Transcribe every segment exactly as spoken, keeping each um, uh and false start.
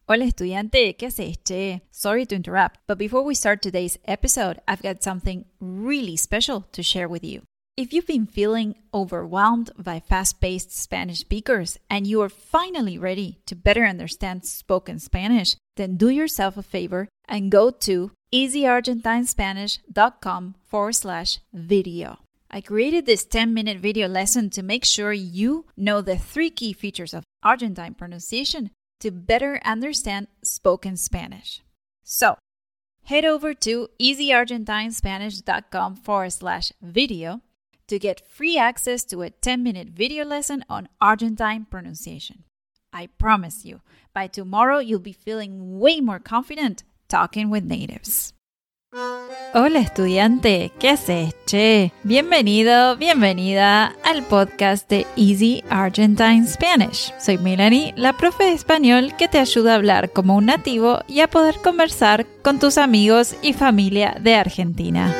Hola estudiante, ¿qué haces, che? Sorry to interrupt, but before we start today's episode, I've got something really special to share with you. If you've been feeling overwhelmed by fast-paced Spanish speakers and you are finally ready to better understand spoken Spanish, then do yourself a favor and go to easyargentinespanish.com forward slash video. I created this ten-minute video lesson to make sure you know the three key features of Argentine pronunciation to better understand spoken Spanish. So, head over to easyargentinespanish.com forward slash video to get free access to a ten-minute video lesson on Argentine pronunciation. I promise you, by tomorrow you'll be feeling way more confident talking with natives. Hola estudiante, ¿qué haces, che? Bienvenido, bienvenida al podcast de Easy Argentine Spanish. Soy Melanie, la profe de español que te ayuda a hablar como un nativo y a poder conversar con tus amigos y familia de Argentina.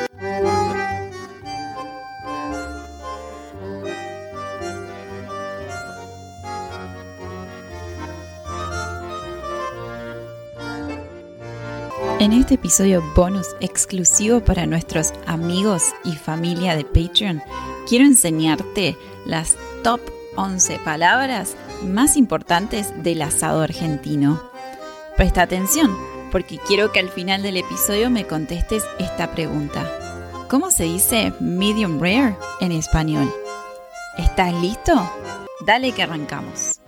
En este episodio bonus exclusivo para nuestros amigos y familia de Patreon, quiero enseñarte las top once palabras más importantes del asado argentino. Presta atención, porque quiero que al final del episodio me contestes esta pregunta. ¿Cómo se dice medium rare en español? ¿Estás listo? Dale que arrancamos.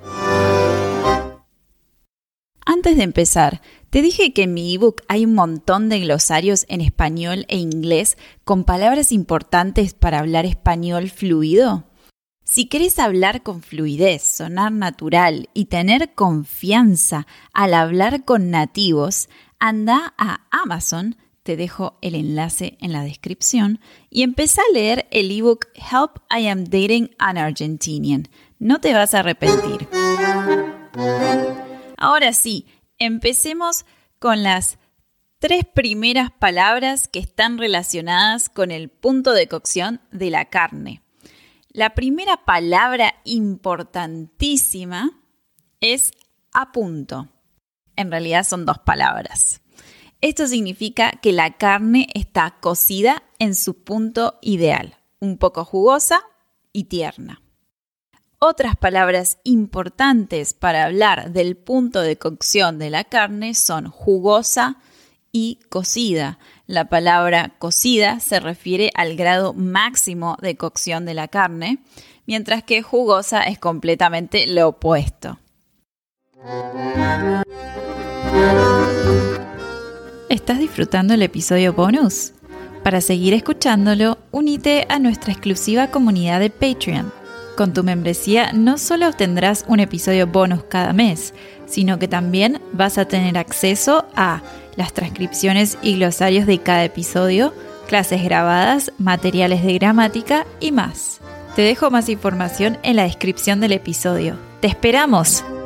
Antes de empezar, te dije que en mi ebook hay un montón de glosarios en español e inglés con palabras importantes para hablar español fluido. Si querés hablar con fluidez, sonar natural y tener confianza al hablar con nativos, anda a Amazon, te dejo el enlace en la descripción, y empezá a leer el ebook Help I Am Dating an Argentinian. No te vas a arrepentir. Ahora sí, empecemos con las tres primeras palabras que están relacionadas con el punto de cocción de la carne. La primera palabra importantísima es a punto. En realidad son dos palabras. Esto significa que la carne está cocida en su punto ideal, un poco jugosa y tierna. Otras palabras importantes para hablar del punto de cocción de la carne son jugosa y cocida. La palabra cocida se refiere al grado máximo de cocción de la carne, mientras que jugosa es completamente lo opuesto. ¿Estás disfrutando el episodio bonus? Para seguir escuchándolo, únete a nuestra exclusiva comunidad de Patreon. Con tu membresía no solo obtendrás un episodio bonus cada mes, sino que también vas a tener acceso a las transcripciones y glosarios de cada episodio, clases grabadas, materiales de gramática y más. Te dejo más información en la descripción del episodio. ¡Te esperamos!